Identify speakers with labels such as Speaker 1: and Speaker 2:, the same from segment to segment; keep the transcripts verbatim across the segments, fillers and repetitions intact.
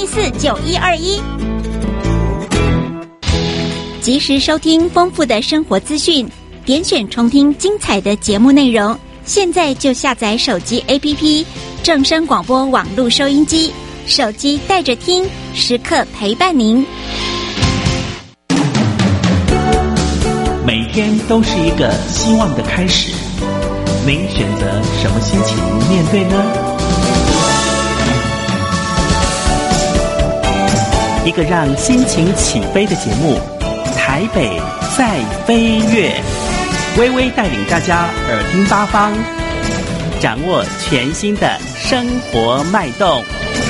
Speaker 1: 一四九一二一。及时收听丰富的生活资讯，点选重听精彩的节目内容。现在就下载手机 A P P 正声广播网络收音机，手机带着听，时刻陪伴您。
Speaker 2: 每天都是一个希望的开始，您选择什么心情面对呢？一个让心情起飞的节目，台北在飞跃，微微带领大家耳听八方，掌握全新的生活脉动。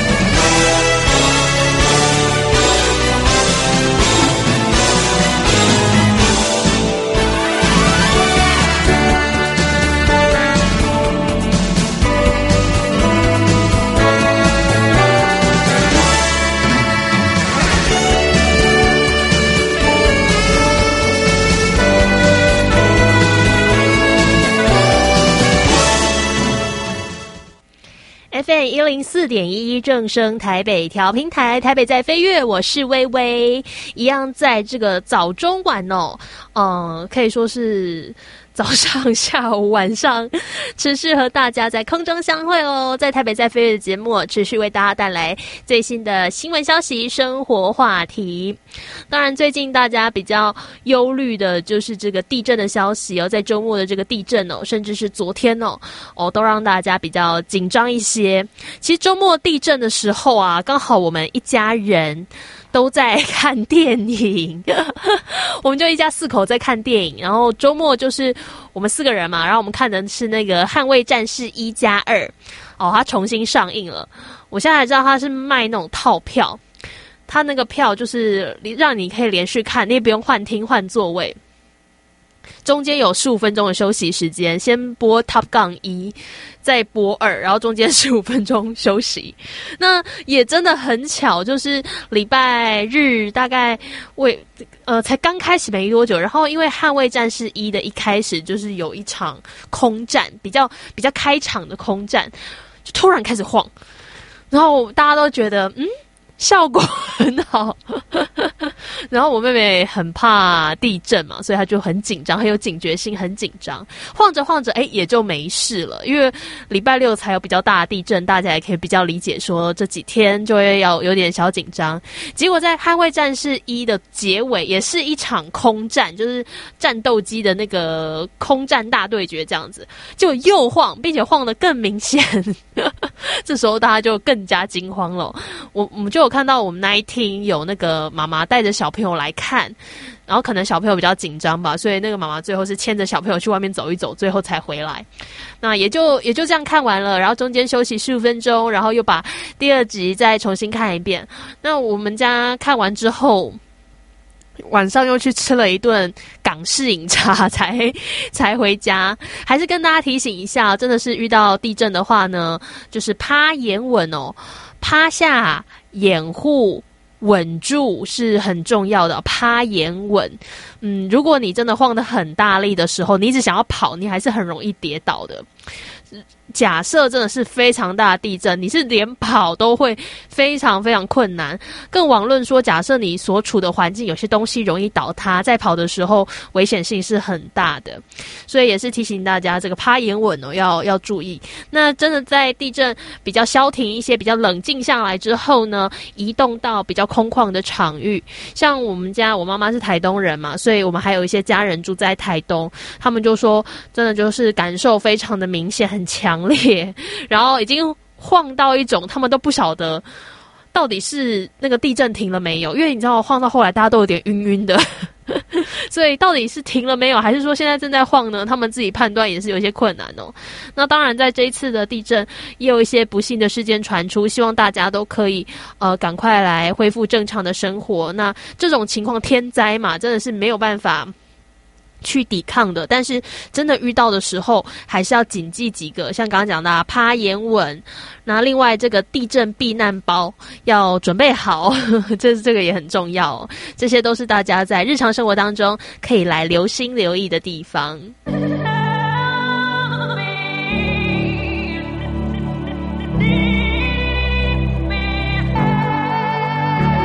Speaker 3: F M 一零四点一正声台北调频台，台北在飞跃，我是微微，一样在这个早中晚哦，嗯，可以说是早上、下午、晚上，持续和大家在空中相会哦。在台北在飞跃的节目，持续为大家带来最新的新闻消息、生活话题。当然，最近大家比较忧虑的就是这个地震的消息哦，在周末的这个地震哦，甚至是昨天哦，哦，都让大家比较紧张一些。其实周末地震的时候啊，刚好我们一家人都在看电影，我们就一家四口在看电影，然后周末就是我们四个人嘛，然后我们看的是那个《捍卫战士一加二》哦，它重新上映了。我现在才知道它是卖那种套票，它那个票就是让你可以连续看，你也不用换厅换座位，中间有十五分钟的休息时间，先播 Top Gun 一，再播二，然后中间十五分钟休息。那也真的很巧，就是礼拜日大概为呃才刚开始没多久，然后因为捍卫战士一的一开始就是有一场空战，比较比较开场的空战，就突然开始晃，然后大家都觉得嗯效果很好然后我妹妹很怕地震嘛，所以她就很紧张，很有警觉性，很紧张，晃着晃着诶也就没事了。因为礼拜六才有比较大的地震，大家也可以比较理解说这几天就会要有点小紧张。结果在捍卫战士一的结尾也是一场空战，就是战斗机的那个空战大对决这样子，就又晃，并且晃得更明显这时候大家就更加惊慌了。我我们就有看到我们那一厅有那个妈妈带着小朋友来看，然后可能小朋友比较紧张吧，所以那个妈妈最后是牵着小朋友去外面走一走，最后才回来。那也就也就这样看完了，然后中间休息十五分钟，然后又把第二集再重新看一遍。那我们家看完之后，晚上又去吃了一顿港式饮茶才才回家。还是跟大家提醒一下，真的是遇到地震的话呢，就是趴掩稳哦，趴下掩护稳住是很重要的，趴掩稳。嗯，如果你真的晃得很大力的时候，你一直想要跑，你还是很容易跌倒的。假设真的是非常大的地震，你是连跑都会非常非常困难，更遑论说假设你所处的环境有些东西容易倒塌，在跑的时候危险性是很大的。所以也是提醒大家这个趴掩稳哦，要要注意。那真的在地震比较消停一些，比较冷静下来之后呢，移动到比较空旷的场域。像我们家我妈妈是台东人嘛，所以我们还有一些家人住在台东，他们就说真的就是感受非常的明显，很强烈，然后已经晃到一种他们都不晓得到底是那个地震停了没有，因为你知道晃到后来大家都有点晕晕的所以到底是停了没有，还是说现在正在晃呢？他们自己判断也是有一些困难哦。那当然在这一次的地震也有一些不幸的事件传出，希望大家都可以呃赶快来恢复正常的生活。那这种情况天灾嘛，真的是没有办法去抵抗的，但是真的遇到的时候还是要谨记几个，像刚刚讲的啊，趴掩稳，那另外这个地震避难包要准备好这这个也很重要哦，这些都是大家在日常生活当中可以来留心留意的地方。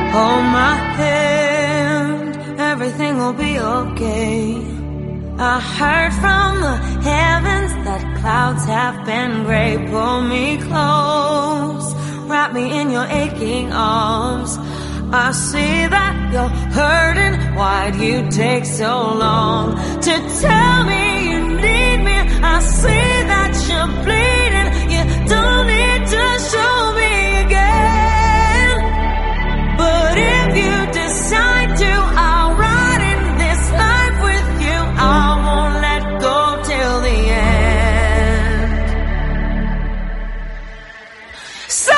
Speaker 4: hold my hand, everything will be okay. I heard from the heavens that clouds have been gray. Pull me close, wrap me in your aching arms. I see that you're hurting, why'd you take so long to tell me you need me? I see that you're bleeding, you don't need to show me again. But if you decide to, I'll ride in this life with you. I won't let go till the end. So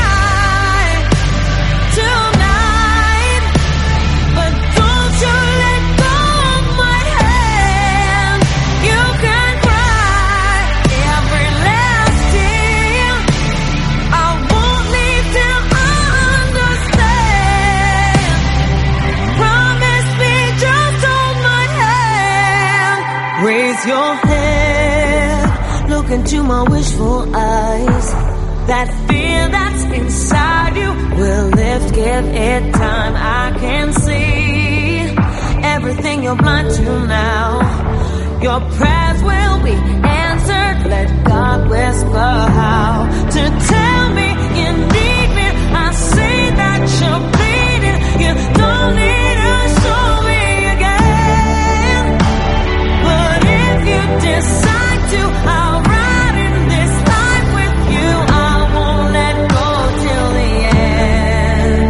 Speaker 4: raise your head, look into my wishful eyes. That fear that's inside you will lift, give it time. I can see everything you're blind to now. Your prayers will be answered, let God whisper how to tell me you need me. I see that you're bleeding, you don't need to show me again. But if you decide to, I'll ride in this life with you. I won't let go till the end.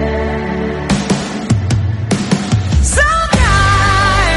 Speaker 4: So die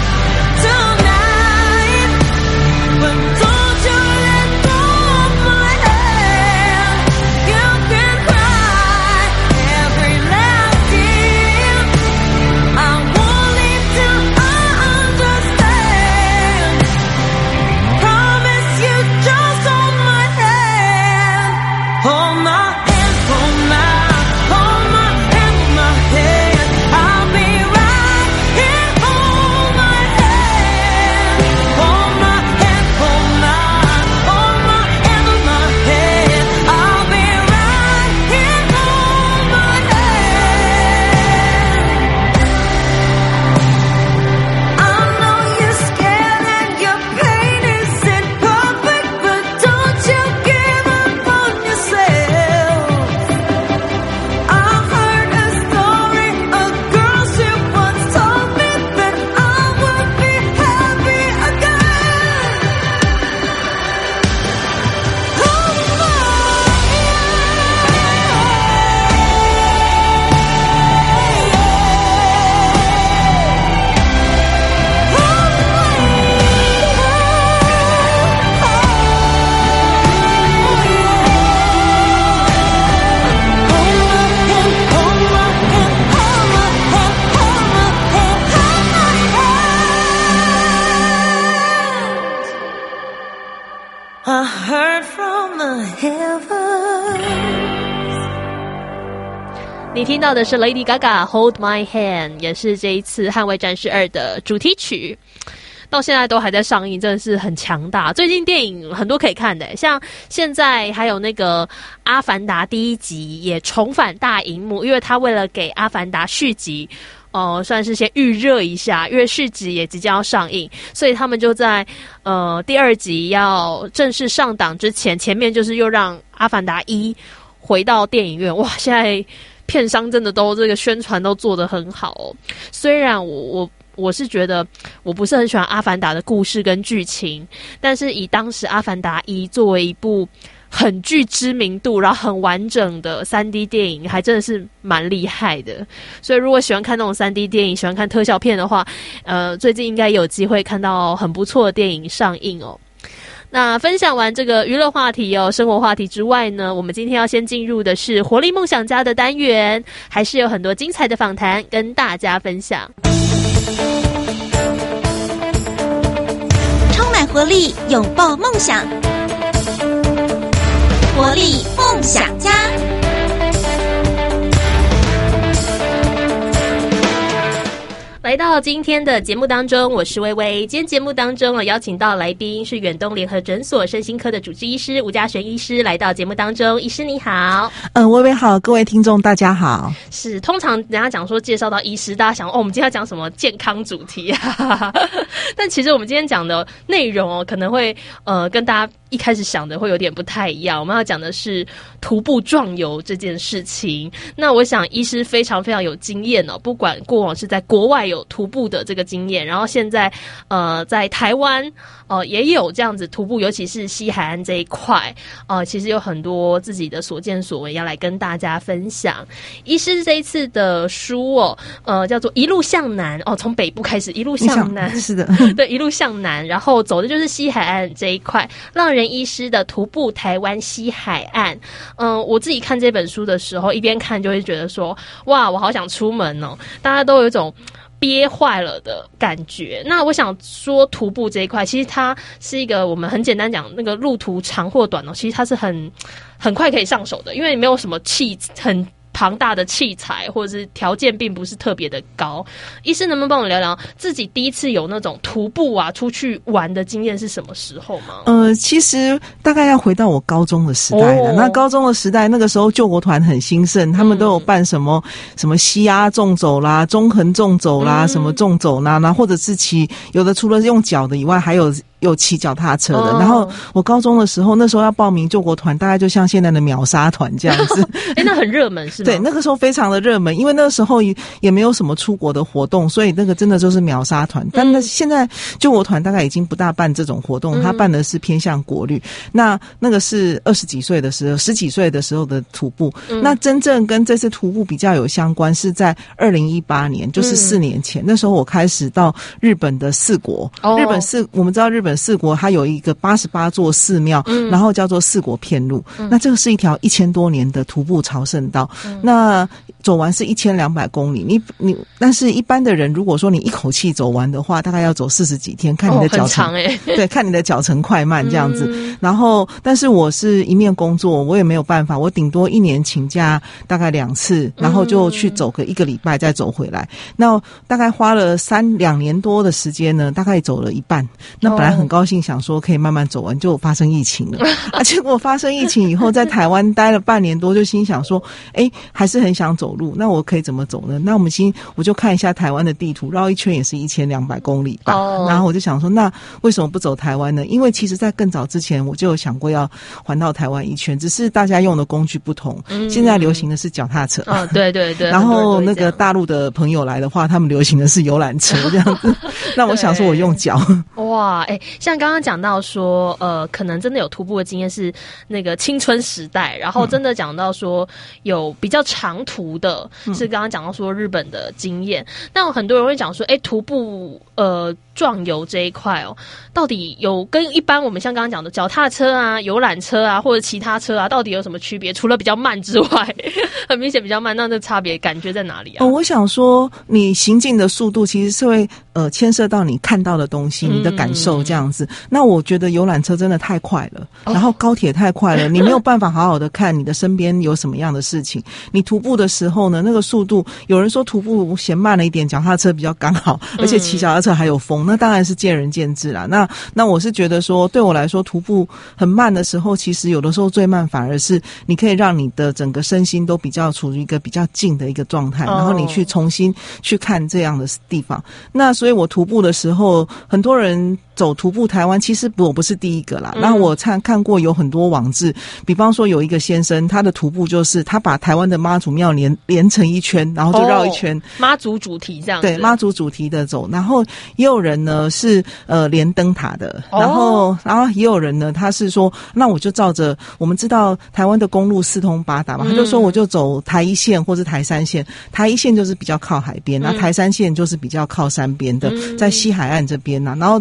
Speaker 4: tonight, but don't you let go of my hand. You can cry every last tear. I won't leave till I understand. Promise you just hold my hand. Hold my hand, hold my, hold my hand, hold my hand. I'll be right here, hold my hand. Hold my hand, hold my, hold my hand, hold my hand. I'll be right here, hold my hand. I know you're scared and your pain isn't perfect, but don't you give up on yourself. I heard a story, a girl she once told me that I would be happy again. Hold my I heard from the heavens.
Speaker 3: 你听到的是 Lady Gaga Hold My Hand， 也是这一次捍卫战士二的主题曲，到现在都还在上映，真的是很强大。最近电影很多可以看的，像现在还有那个阿凡达第一集也重返大荧幕，因为他为了给阿凡达续集呃，算是先预热一下，因为续集也即将要上映，所以他们就在呃第二集要正式上档之前，前面就是又让阿凡达一回到电影院。哇，现在片商真的都这个宣传都做得很好哦。虽然我我我是觉得我不是很喜欢阿凡达的故事跟剧情，但是以当时阿凡达一作为一部很具知名度然后很完整的 三 D 电影，还真的是蛮厉害的。所以如果喜欢看那种 三 D 电影，喜欢看特效片的话，呃，最近应该有机会看到很不错的电影上映哦。那分享完这个娱乐话题哦，生活话题之外呢，我们今天要先进入的是活力梦想家的单元，还是有很多精彩的访谈跟大家分享。
Speaker 1: 充满活力，拥抱梦想，活力梦想家。
Speaker 3: 来到今天的节目当中，我是薇薇。今天节目当中啊，邀请到来宾是远东联合诊所身心科的主治医师吴嘉璇医师来到节目当中。医师你好。
Speaker 5: 嗯，薇薇好，各位听众大家好。
Speaker 3: 是，通常人家讲说介绍到医师，大家想哦，我们今天要讲什么健康主题啊？但其实我们今天讲的内容哦，可能会呃跟大家一开始想的会有点不太一样。我们要讲的是徒步壮游这件事情。那我想医师非常非常有经验哦，不管过往是在国外有徒步的这个经验，然后现在呃在台湾呃也有这样子徒步，尤其是西海岸这一块呃其实有很多自己的所见所闻要来跟大家分享。医师这一次的书哦呃叫做一路向南哦，从北部开始一路向南，
Speaker 5: 是的
Speaker 3: 对，一路向南，然后走的就是西海岸这一块，浪人医师的徒步台湾西海岸。嗯、呃，我自己看这本书的时候，一边看就会觉得说，哇，我好想出门哦！大家都有一种憋坏了的感觉。那我想说，徒步这一块，其实它是一个我们很简单讲，那个路途长或短哦，其实它是很很快可以上手的，因为没有什么器很庞大的器材或者是条件并不是特别的高。医师能不能帮我聊聊自己第一次有那种徒步啊出去玩的经验是什么时候吗？
Speaker 5: 呃，其实大概要回到我高中的时代了。哦、那高中的时代，那个时候救国团很兴盛，他们都有办什么、嗯、什么西阿纵走啦、中横纵走啦、嗯、什么纵走啦，然后或者是骑，有的除了用脚的以外，还有有骑脚踏车的、哦。然后我高中的时候，那时候要报名救国团，大概就像现在的秒杀团这样子。
Speaker 3: 哎、欸，那很热门是吗？
Speaker 5: 对，那个时候非常的热门，因为那个时候也没有什么出国的活动，所以那个真的就是秒杀团。但那现在救国团大概已经不大办这种活动，他办的是偏向国旅。那那个是二十几岁的时候，十几岁的时候的徒步。嗯、那真正跟这次徒步比较有相关，是在二零一八年，就是四年前、嗯。那时候我开始到日本的四国，哦、日本四，我们知道日本四国它有一个八十八座寺庙、嗯，然后叫做四国遍路、嗯。那这个是一条一千多年的徒步朝圣道。嗯、那走完是一千两百公里，你你，但是一般的人如果说你一口气走完的话，大概要走四十几天，看你的脚程，哦、很长欸、对，看你的脚程快慢这样子。嗯、然后，但是我是一面工作，我也没有办法，我顶多一年请假大概两次，然后就去走个一个礼拜再走回来。嗯、那大概花了三两年多的时间呢，大概走了一半。那本来很高兴想说可以慢慢走完，就发生疫情了。而且我发生疫情以后，在台湾待了半年多，就心想说，哎，还是很想走路，那我可以怎么走呢？那我们先我就看一下台湾的地图，绕一圈也是一千两百公里吧。Oh. 然后我就想说，那为什么不走台湾呢？因为其实在更早之前我就有想过要环到台湾一圈，只是大家用的工具不同。嗯、现在流行的是脚踏车，
Speaker 3: 哦，对对对。
Speaker 5: 然后那个大陆的朋友来的话，他们流行的是游览车这样子。那我想说我用脚。
Speaker 3: 哇，哎，像刚刚讲到说，呃，可能真的有徒步的经验是那个青春时代，然后真的讲到说有比较长途的，嗯、是刚刚讲到说日本的经验。但很多人会讲说，哎，徒步呃壮游这一块哦，到底有跟一般我们像刚刚讲的脚踏车啊、游览车啊或者其他车啊，到底有什么区别？除了比较慢之外，很明显比较慢，那这差别感觉在哪里啊？
Speaker 5: 哦，我想说，你行进的速度其实是会呃牵涉到你看到的东西，你的感受这样子。嗯、那我觉得游览车真的太快了，哦、然后高铁太快了，你没有办法好好的看你的身边有什么样的事情。你徒步的时候呢，那个速度，有人说徒步嫌慢了一点，脚踏车比较刚好，而且骑脚踏车还有风，那当然是见仁见智啦。那那我是觉得说，对我来说，徒步很慢的时候，其实有的时候最慢反而是你可以让你的整个身心都比较处于一个比较静的一个状态，然后你去重新去看这样的地方。那所以我徒步的时候，很多人走徒步台湾，其实我不是第一个啦。那、嗯、我看看过有很多网志，比方说有一个先生，他的徒步就是他把台湾的妈祖庙连连成一圈，然后就绕一圈，
Speaker 3: 妈、哦、祖主题这样子。
Speaker 5: 对，妈祖主题的走。然后也有人呢是呃连灯塔的，然后、哦、然后也有人呢他是说，那我就照着我们知道台湾的公路四通八达嘛，嗯、他就说我就走台一线或是台三线，台一线就是比较靠海边，那、嗯、台三线就是比较靠山边的，嗯、在西海岸这边呐、啊，然后东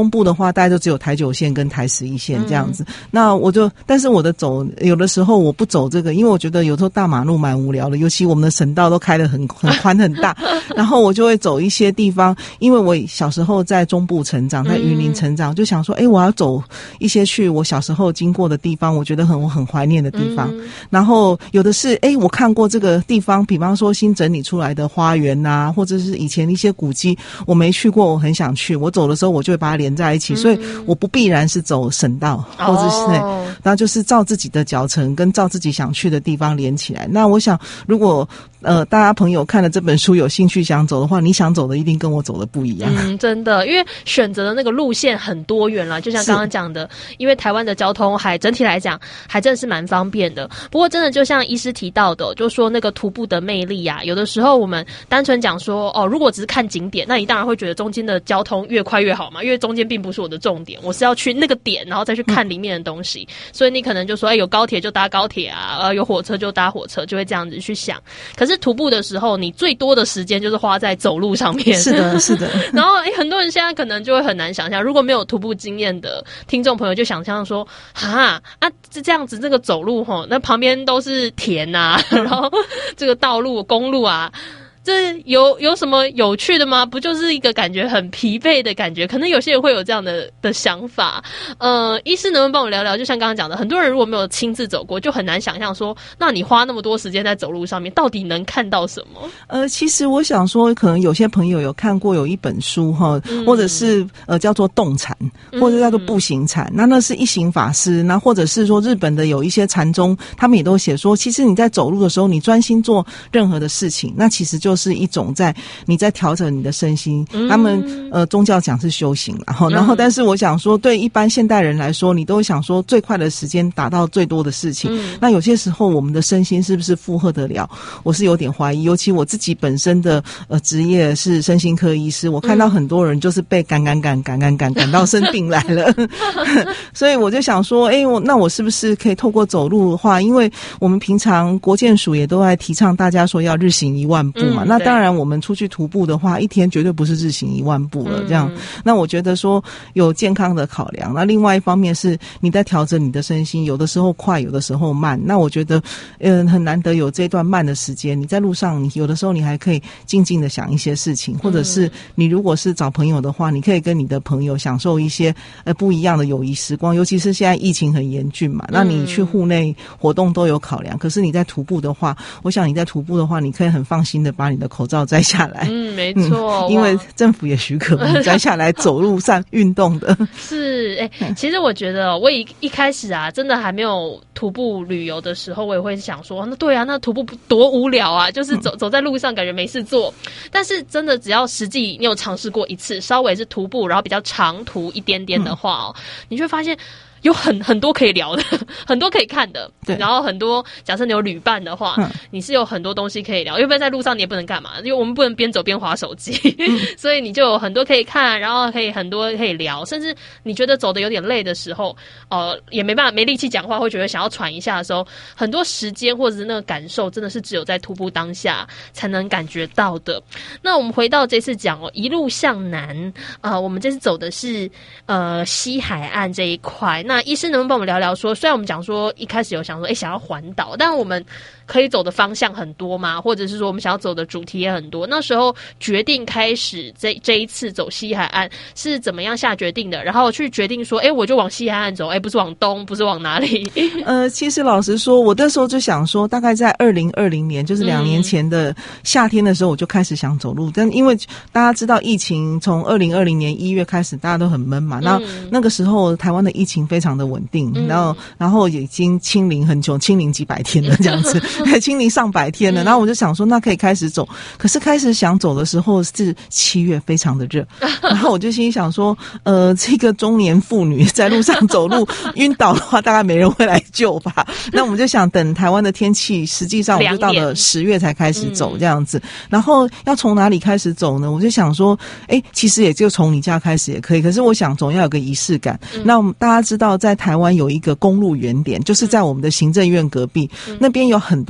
Speaker 5: 东部的话大概就只有台九线跟台十一线这样子、嗯、那我就但是我的走有的时候我不走这个，因为我觉得有时候大马路蛮无聊的，尤其我们的省道都开得很很宽很大然后我就会走一些地方，因为我小时候在中部成长，在云林成长、嗯、就想说诶我要走一些去我小时候经过的地方，我觉得很我很怀念的地方、嗯、然后有的是诶我看过这个地方，比方说新整理出来的花园啊，或者是以前一些古迹我没去过，我很想去，我走的时候我就会把它连在一起、嗯、所以我不必然是走省道或者是、哦、然后就是照自己的脚程跟照自己想去的地方连起来。那我想如果呃大家朋友看了这本书有兴趣想走的话，你想走的一定跟我走的不一样。
Speaker 3: 嗯，真的，因为选择的那个路线很多元啦，就像刚刚讲的，因为台湾的交通还整体来讲还真的是蛮方便的。不过真的就像医师提到的，就说那个徒步的魅力啊，有的时候我们单纯讲说哦，如果只是看景点，那你当然会觉得中间的交通越快越好嘛，因为中间并不是我的重点，我是要去那个点然后再去看里面的东西、嗯、所以你可能就说哎，有高铁就搭高铁啊，呃，有火车就搭火车，就会这样子去想。可是徒步的时候你最多的时间就是花在走路上面。
Speaker 5: 是的是的
Speaker 3: 然后诶很多人现在可能就会很难想象，如果没有徒步经验的听众朋友就想象说哈啊这样子这个走路齁，那旁边都是田啊然后这个道路公路啊，这有有什么有趣的吗？不就是一个感觉很疲惫的感觉？可能有些人会有这样的的想法。呃，医师能不能帮我聊聊？就像刚刚讲的，很多人如果没有亲自走过，就很难想象说，那你花那么多时间在走路上面，到底能看到什么？
Speaker 5: 呃，其实我想说，可能有些朋友有看过有一本书哈、嗯，或者是呃叫做动禅，或者叫做步行禅、嗯。那那是一行法师，那或者是说日本的有一些禅宗，他们也都写说，其实你在走路的时候，你专心做任何的事情，那其实就就是一种在你在调整你的身心、嗯、他们呃宗教讲是修行，然后然后但是我想说对一般现代人来说，你都会想说最快的时间达到最多的事情、嗯、那有些时候我们的身心是不是负荷得了，我是有点怀疑。尤其我自己本身的呃职业是身心科医师，我看到很多人就是被赶赶赶赶赶赶赶到生病来了所以我就想说诶我那我是不是可以透过走路的话，因为我们平常国健署也都在提倡大家说要日行一万步嘛、嗯，那当然我们出去徒步的话一天绝对不是日行一万步了这样、嗯、那我觉得说有健康的考量，那另外一方面是你在调整你的身心，有的时候快有的时候慢，那我觉得嗯很难得有这段慢的时间，你在路上你有的时候你还可以静静的想一些事情，或者是你如果是找朋友的话，你可以跟你的朋友享受一些呃不一样的友谊时光，尤其是现在疫情很严峻嘛，那你去户内活动都有考量，可是你在徒步的话，我想你在徒步的话你可以很放心的把你的口罩摘下来。
Speaker 3: 嗯，没错、
Speaker 5: 嗯，因为政府也许可我们摘下来走路上运动的。
Speaker 3: 是，哎、欸，其实我觉得我一一开始啊，真的还没有徒步旅游的时候，我也会想说，那对啊，那徒步多无聊啊，就是走、嗯、走在路上感觉没事做。但是真的只要实际你有尝试过一次，稍微是徒步，然后比较长途一点点的话哦，嗯、你就会发现。有很很多可以聊的，很多可以看的，对，然后很多假设你有旅伴的话、嗯，你是有很多东西可以聊，因为在路上你也不能干嘛，因为我们不能边走边滑手机、嗯，所以你就有很多可以看，然后可以很多可以聊，甚至你觉得走得有点累的时候，呃，也没办法没力气讲话，会觉得想要喘一下的时候，很多时间或者是那个感受，真的是只有在徒步当下才能感觉到的。那我们回到这次讲哦，一路向南啊、呃，我们这次走的是呃西海岸这一块。那医师能不能帮我们聊聊说，虽然我们讲说一开始有想说，哎，想要环岛，但我们可以走的方向很多嘛，或者是说我们想要走的主题也很多。那时候决定开始这这一次走西海岸是怎么样下决定的？然后去决定说，哎，我就往西海岸走，哎，不是往东，不是往哪里？
Speaker 5: 呃，其实老实说，我那时候就想说，大概在二零二零年，就是两年前的夏天的时候，我就开始想走路。嗯、但因为大家知道疫情从二零二零年一月开始，大家都很闷嘛。那、嗯、那个时候台湾的疫情非常的稳定，嗯、然后然后已经清零很久，清零几百天了这样子，清零上百天了。然后我就想说，那可以开始走。可是开始想走的时候是七月，非常的热。然后我就心想说，呃，这个中年妇女在路上走路晕倒的话，大概没人会来救吧。那我们就想等台湾的天气，实际上我就到了十月才开始走这样子。嗯、然后要从哪里开始走呢？我就想说，哎，其实也就从你家开始也可以。可是我想总要有个仪式感。嗯、那我们大家知道，在台湾有一个公路原点，就是在我们的行政院隔壁，嗯、那边有很多。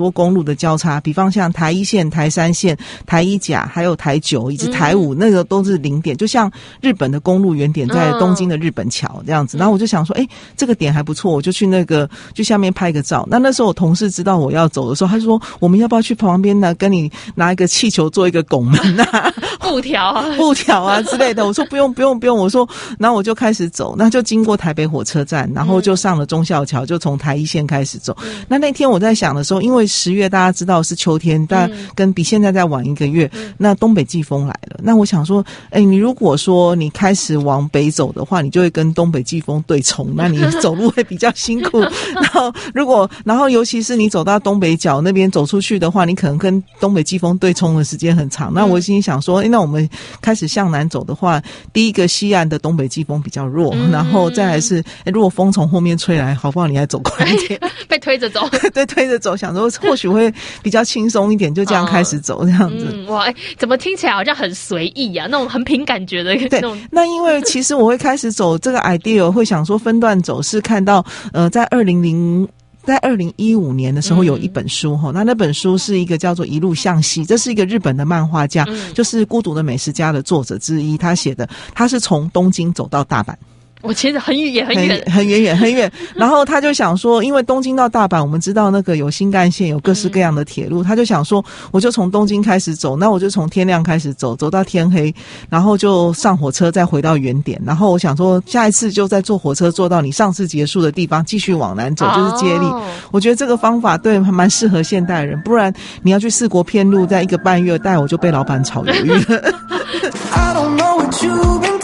Speaker 5: 多公路的交叉，比方像台一线、台三线、台一甲，还有台九以及台五、嗯、那个都是零点，就像日本的公路原点在东京的日本桥这样子。然后我就想说，哎，这个点还不错，我就去那个去下面拍个照。那那时候我同事知道我要走的时候，他就说我们要不要去旁边呢，跟你拿一个气球做一个拱门啊、
Speaker 3: 布条啊、
Speaker 5: 布条啊之类的。我说不用不用不用，我说，然后我就开始走，那就经过台北火车站，然后就上了忠孝桥，就从台一线开始走。嗯、那那天我在想的时候，因为十月大家知道是秋天，但跟比现在再晚一个月，嗯、那东北季风来了。那我想说，哎，你如果说你开始往北走的话，你就会跟东北季风对冲，那你走路会比较辛苦。然后如果然后尤其是你走到东北角那边走出去的话，你可能跟东北季风对冲的时间很长。那我心想说，哎，那我们开始向南走的话，第一个西岸的东北季风比较弱，嗯、然后再来是，如果风从后面吹来，好不好？你还走快一点，
Speaker 3: 被推着走，
Speaker 5: 对，推着走，想说或许会比较轻松一点，就这样开始走，这样子。
Speaker 3: 嗯、哇，哎，怎么听起来好像很随意啊？那种很凭感觉的那种。
Speaker 5: 对，那因为其实我会开始走这个 idea， 会想说分段走，是看到呃，在二零零。在二零一五年的时候有一本书哈、嗯，那那本书是一个叫做《一路向西》，这是一个日本的漫画家，嗯、就是《孤独的美食家》的作者之一，他写的，他是从东京走到大阪。
Speaker 3: 我其实很远也很远，
Speaker 5: 很远远很远。然后他就想说，因为东京到大阪，我们知道那个有新干线，有各式各样的铁路，嗯、他就想说，我就从东京开始走，那我就从天亮开始走，走到天黑，然后就上火车再回到原点。然后我想说，下一次就再坐火车坐到你上次结束的地方，继续往南走，就是接力。哦、我觉得这个方法对还蛮适合现代人，不然你要去四国遍路，在一个半月带我就被老板炒鱿鱼了。I don't know what you've been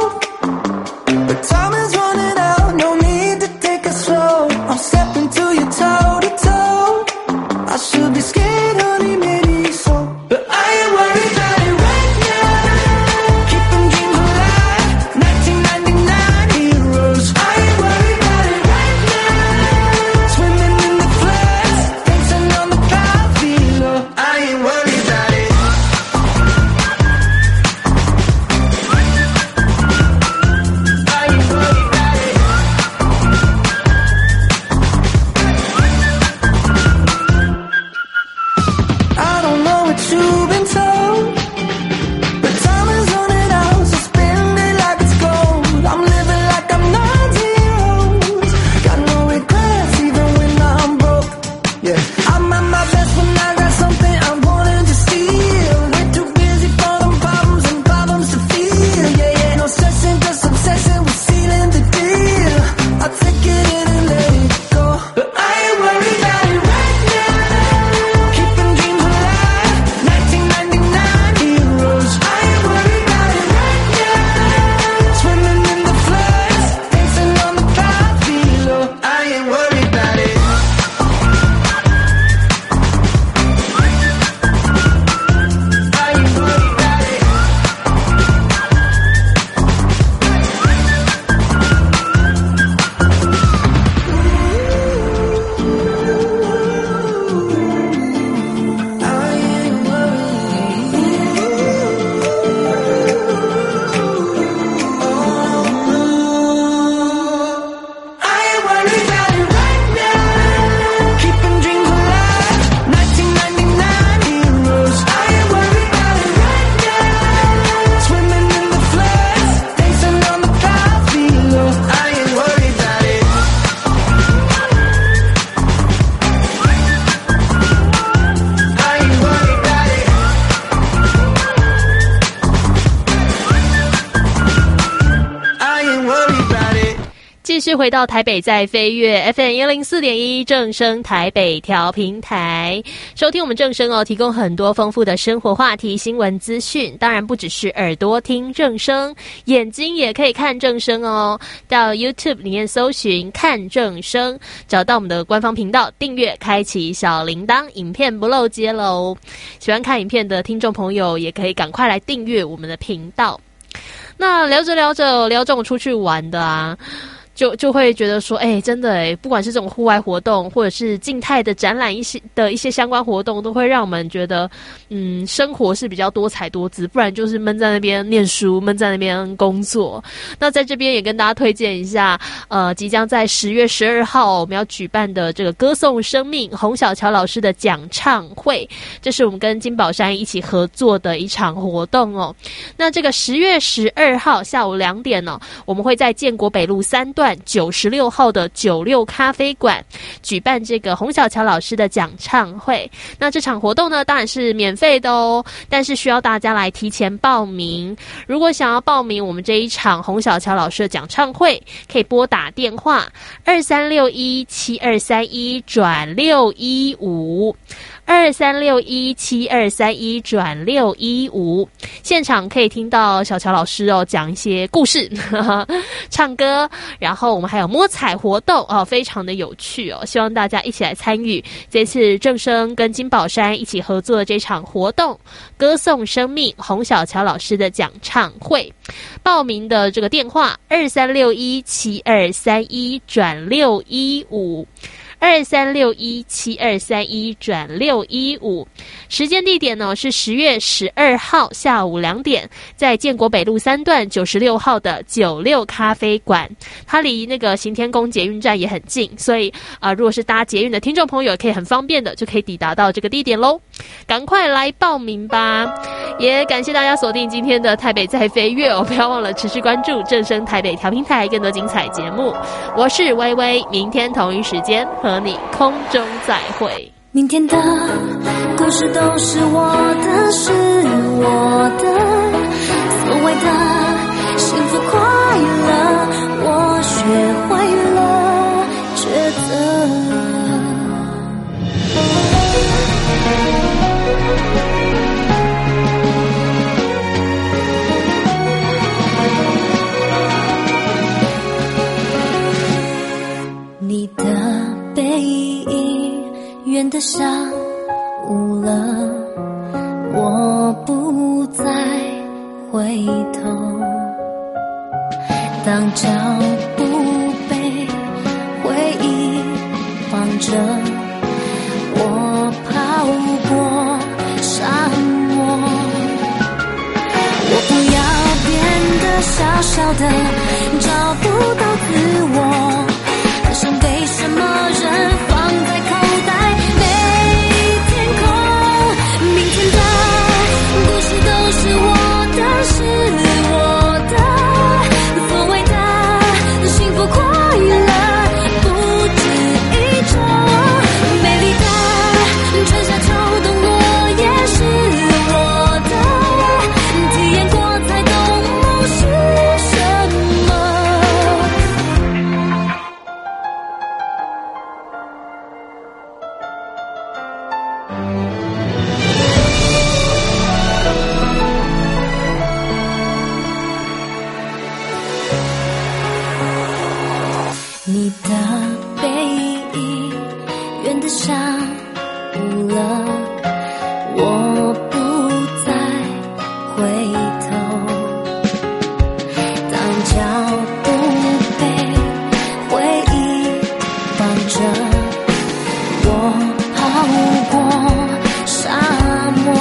Speaker 5: told.But time is running out, no need to take it slow. I'm stepping to you toe to toe. I should be scared, honey, maybe so. But I ain't worried about it right now. Keeping dreams alive, nineteen ninety-nine heroes. I ain't worried about it right now. Swimming in the floods, dancing on the cloud below. I ain't worried about it.
Speaker 3: 继续回到台北在飞跃 F M 一零四点一正声台北调频台，收听我们正声哦，提供很多丰富的生活话题、新闻资讯。当然不只是耳朵听正声，眼睛也可以看正声哦。到 YouTube 里面搜寻看正声，找到我们的官方频道，订阅，开启小铃铛，影片不漏接喽。喜欢看影片的听众朋友，也可以赶快来订阅我们的频道。那聊着聊着聊这种出去玩的啊。 就就会觉得说，哎、欸，真的哎、欸，不管是这种户外活动，或者是静态的展览一些的一些相关活动，都会让我们觉得，嗯，生活是比较多彩多姿，不然就是闷在那边念书，闷在那边工作。那在这边也跟大家推荐一下，呃，即将在十月十二号我们要举办的这个歌颂生命洪小乔老师的讲唱会，这是我们跟金宝山一起合作的一场活动哦。那这个十月十二号下午两点呢、哦，我们会在建国北路三段九十六号的九六咖啡馆举办这个洪小乔老师的讲唱会。那这场活动呢，当然是免费的哦，但是需要大家来提前报名。如果想要报名我们这一场洪小乔老师的讲唱会，可以拨打电话二三六一七二三一转六一五。二三六一七二三一转六一五，现场可以听到小乔老师哦讲一些故事，呵呵唱歌，然后我们还有摸彩活动哦，非常的有趣哦，希望大家一起来参与这次正声跟金宝山一起合作的这场活动，歌颂生命洪小乔老师的讲唱会。报名的这个电话二三六一七二三一转六一五。二三六一七二三一转六一五，时间地点呢是十月十二号下午两点，在建国北路三段九十六号的九六咖啡馆，它离那个行天宫捷运站也很近，所以啊、呃，如果是搭捷运的听众朋友，可以很方便的就可以抵达到这个地点喽，赶快来报名吧！也感谢大家锁定今天的台北在飞跃哦，不要忘了持续关注正声台北调频台更多精彩节目，我是微微，明天同一时间和你空中再会。
Speaker 4: 明天的故事都是我的，是我的，所谓的幸福快乐，我学会了抉择。你的背影远得像雾了，我不再回头。当脚步被回忆绑着，我跑过沙漠。我不要变得小小的，找不到自我，好像被什么人放在口袋没天空。明天的故事都是我的，是我的，所谓的幸福快乐不止一种。美丽的春夏秋冬我也是我的，体验过才懂梦是什么。你的背影远得像雾了，我不再回头。当脚步被回忆绑着，我跑过沙漠。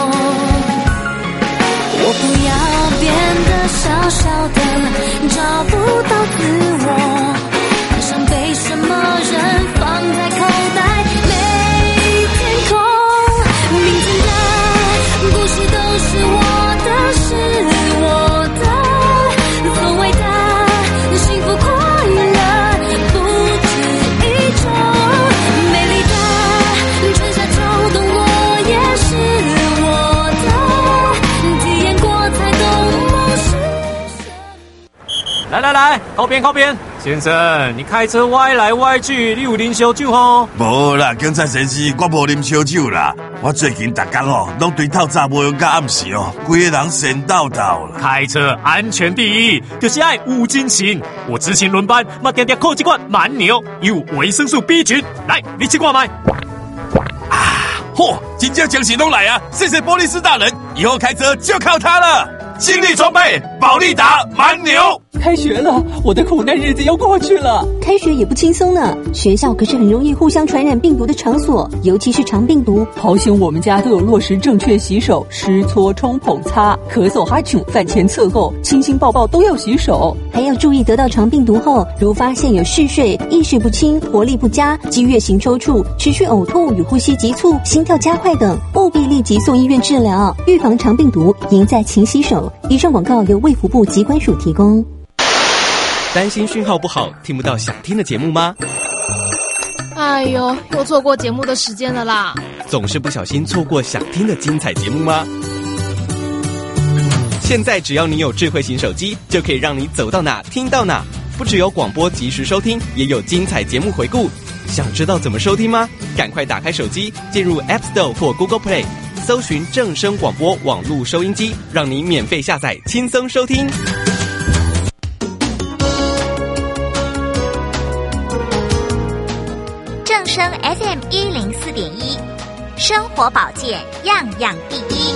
Speaker 4: 我不要变得小小的，找不到自我，好像被什么人放在口袋没天空。明天的故事都是我的，是我的，所谓的幸福快乐不止一种。美丽的春夏秋冬我也是我的，体验过才懂梦是什么。
Speaker 6: 来来来，靠边靠边！先生，你开车歪来歪去，你有啉烧酒吼？
Speaker 7: 无啦，警察先生，我无啉烧酒啦。我最近逐天哦，拢对透早无用到暗时哦，规个人神叨叨啦。
Speaker 6: 开车安全第一，就是爱有精神。我执勤轮班，嘛定定靠一罐蛮牛，有维生素 B 群。来，你去看麦。
Speaker 7: 啊，嚯，真正精神拢来啊！谢谢波利斯大人，以后开车就靠他了。 心力装备，保利达蛮牛。
Speaker 8: 开学了，我的苦难日子又过去了。
Speaker 9: 开学也不轻松呢，学校可是很容易互相传染病毒的场所，尤其是肠病毒。
Speaker 8: 好险我们家都有落实正确洗手，湿搓冲捧擦，咳嗽哈啾，饭前厕后，亲亲抱抱都要洗手。
Speaker 9: 还要注意得到肠病毒后，如发现有嗜睡、意识不清、活力不佳、激越型抽搐、持续呕吐与呼吸急促、心跳加快等，务必立即送医院治疗。预防肠病毒，赢在勤洗手。以上广告由卫福部疾管署提供。
Speaker 10: 担心讯号不好，听不到想听的节目吗？
Speaker 3: 哎呦，又错过节目的时间了啦！
Speaker 10: 总是不小心错过想听的精彩节目吗？现在只要你有智慧型手机，就可以让你走到哪听到哪。不只有广播及时收听，也有精彩节目回顾。想知道怎么收听吗？赶快打开手机，进入 App Store 或 Google Play， 搜寻正声广播网络收音机，让你免费下载，轻松收听。
Speaker 1: 正声 F M 一零四点一，生活保健样样第一。